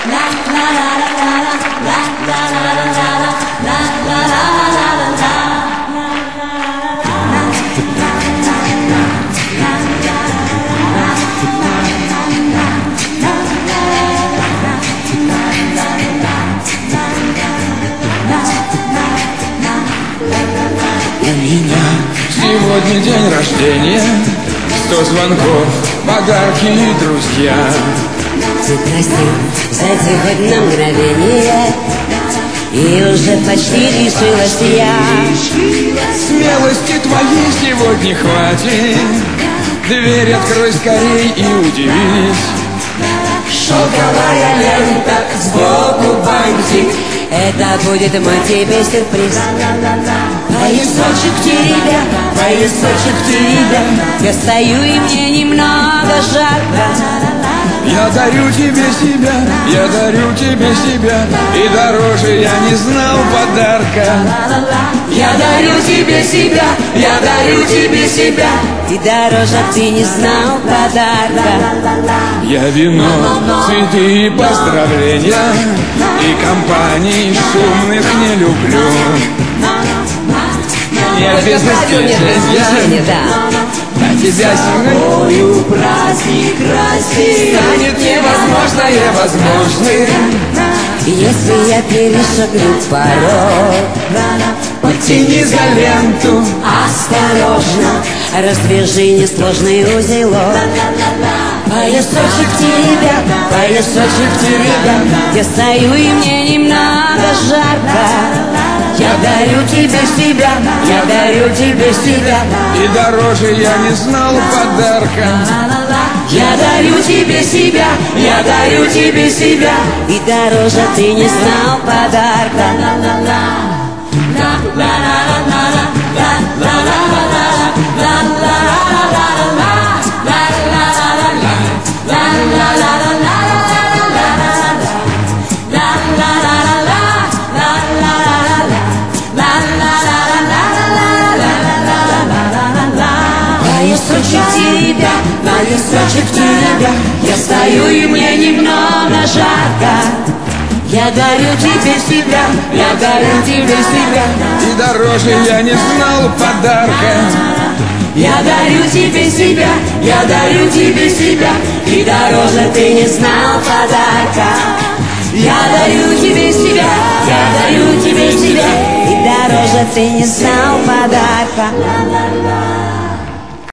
У меня сегодня день рождения, 100 звонков, подарки и друзья. Ты прости, зайди хоть на мгновение, и уже почти решилась я. Смелости твоей сегодня хватит, дверь открой скорей и удивись. Шелковая лента сбоку бантик, это будет мой тебе сюрприз. Поясочек тебя, поясочек тебя, я стою и мне немного жарко. Я дарю тебе себя, я дарю тебе себя, и дороже я не знал подарка. Я дарю тебе себя, я дарю тебе себя, и дороже ты не знал подарка. Я вино, цветы и поздравления, и компаний шумных не люблю. Нет без исключения, для тебя сегодня праздник России станет невозможное возможным. Если я перешагну порог, потяни за ленту, осторожно, развяжи несложный узелок. Поясочек тебя, поясочек тебя, я стою и мне немного жарко. Я дарю тебе себя, я дарю тебе себя, и дороже я не знал подарка. я дарю тебе себя, я дарю тебе себя, и дороже ты не знал подарка. Поясочек тебя, поясочек тебя, я стою и мне немного жарко. Я дарю тебе себя, я дарю тебе себя, И дороже я не знал подарка. я дарю тебе себя, я дарю тебе себя, и дороже ты не знал подарка. Я дарю тебе себя, я дарю тебе себя, и дороже ты не знал подарка.